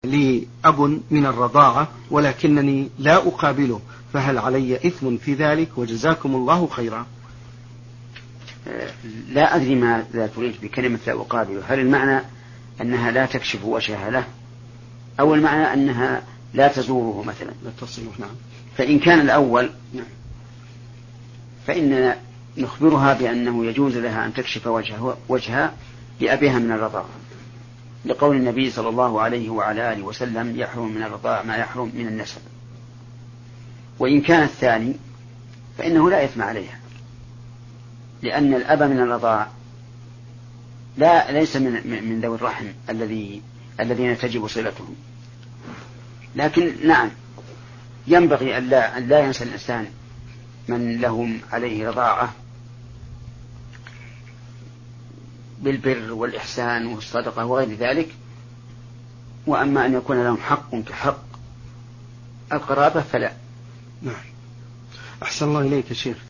لي أب من الرضاعة ولكنني لا أقابله، فهل علي إثم في ذلك؟ وجزاكم الله خيرا. لا أدري ماذا تريد بكلمة لا أقابله، هل المعنى أنها لا تكشف وجهها له، أو المعنى أنها لا تزوره مثلا؟ لا تصله. نعم. فإن كان الأول فإننا نخبرها بأنه يجوز لها أن تكشف وجهها لأبيها من الرضاعة، لقول النبي صلى الله عليه وعلى آله وسلم: يحرم من الرضاعة ما يحرم من النسب. وإن كان الثاني فإنه لا إثم عليها، لأن الأب من الرضاعة ليس من ذوي الرحم الذين تجب صلتهم. لكن نعم، ينبغي أن لا ينسى الإنسان من لهم عليه رضاعة بالبر والإحسان والصدقة وغير ذلك. وأما أن يكون لهم حق كحق القرابة فلا. نعم. أحسن الله إليك يا شيخ.